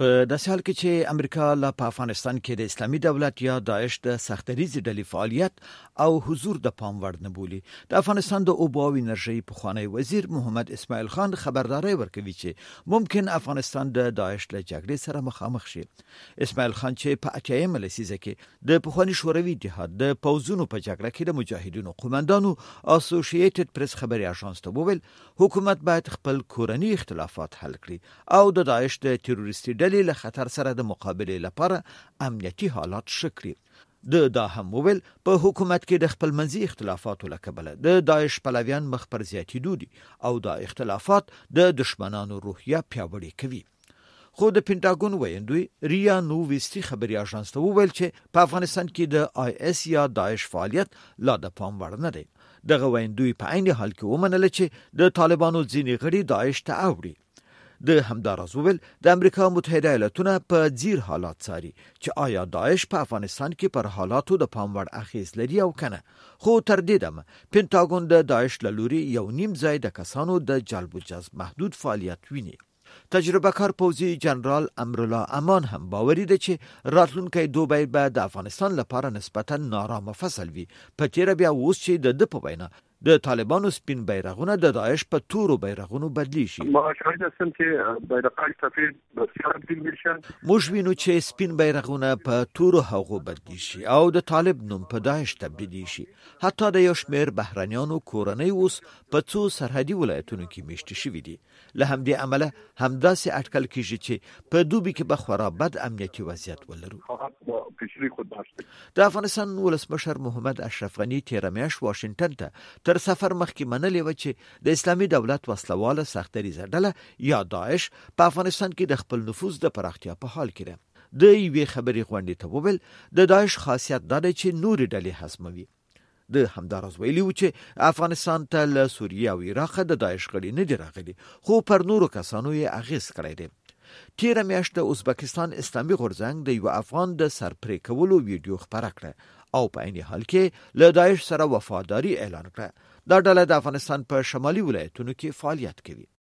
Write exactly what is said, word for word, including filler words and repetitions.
په داسې حال کې چې امریکا لا په افغانستان کې د اسلامي دولت یا داعش د سختریزي ډلې فعالیت او حضور د پام وړ نه بولي. د افغانستان د اوبو او انرژي پخوانی وزیر محمد اسماعیل خان خبرداري ورکوي چې ممکن افغانستان د داعش له جګړې سره مخامخ شي. اسماعیل خان چې په اتیایم لسیزه کې د پخوانی شوروي اتحاد د پوځونو په جګړه کې د مجاهدینو قومندانو اسوسییټډ پریس خبري اژانس ته وویل حکومت باید خپل کورنی اختلافات حل کړي او د داعش د تروریستي ډلې له خطر سره د مقابله لپاره امنیتي حالات شکري. د دا هم وویل په حکومت کې د خپل منځي اختلافاتو له کبله د داعش پلویان مخ پر زیاتېدو دي او دا اختلافات د دشمنانو روحیه پیاوړې کوي. خو د پینټاګون ویندوی ریا نوویستی خبري اژانس ته وویل چې په افغانستان کې د آی اس یا داعش فعالیت لا د پام وړ نه دی. دغه ویندوی په عین حال کې ومنله چې د طالبانو ځینې غړي داعش ته اوړي. د همداراز وویل د امریکا متحده ایالاتونه په ځیر حالات څاري چې آیا داعش په افغانستان کې پر حالاتو د پام وړ اغیز لري او کنه. خو تر دې دمه پینټاګون د داعش له لوري یو نیم ځای د کسانو د جلب و جذب محدود فعالیت ویني. تجربه کار پوځي جنرال امرالله امان هم باوري دی چې راتلونکي دوبی به د افغانستان لپاره نسبتا نارامه فصل وي. په تیر بیا اوس چې د د په وینا د طالبانو سپین بیرغونه د داعش په تورو بیرغونو بدلی شي. ما شاهد هستم که بیرقای سفید بسیار تبدیل میشن. موږ وینو چې سپین بیرغونه په تورو هغو بدلی شي او د طالب نوم په داعش تبدیلی شي. حتی د یو شمېر بهرانیانو کورنۍ اوس په څو سرحدي ولایتونو کې میشته شوي دي. له همدې امله همداسې اټکل کیږي چې په دوبي کې به خورا بد امنیتي وضعیت ولرو. د افغانستان ولسمشر محمد اشرف غني تیر میاشت واشنگټن ته تر سفر مخکې منلې و چې د اسلامي دولت وسلواله سختریزه ډله یا داعش په افغانستان کې د خپل نفوذ د پراختیا په حال کې ده. د یوې خبرې غونډې ته وویل د داعش خاصیت دا دی چې نورې ډلې هضموي. د همداراز ویلي و چې افغانستان ته له سوریه او عراق د داعش غړي نه دي راغلي خو پر نورو کسانو یې اغیز کړی دی. تیر میاشت د ازبکستان اسلامي غورځنګ د یو افغان د سرپرې کولو ویډیو خپره کړه او په عین حال کې له داعش سره وفاداری اعلان کړه. دا ډله د افغانستان په شمالي ولایتونو کې فعالیت کوي.